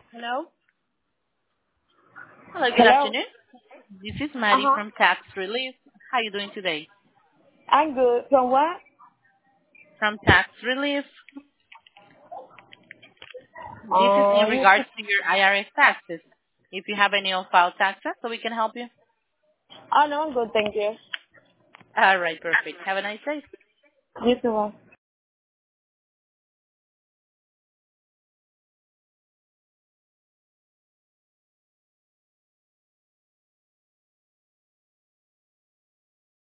Hello. Hello, good Hello. afternoon. This is Maddie Uh-huh. from Tax Relief. How are you doing today? I'm good. From what? From Tax Relief. This is in You, regards to your IRS taxes. If you have any on-file taxes, so we can help you. oh, no, I'm good. Thank you. All right, perfect. Have a nice day. You too.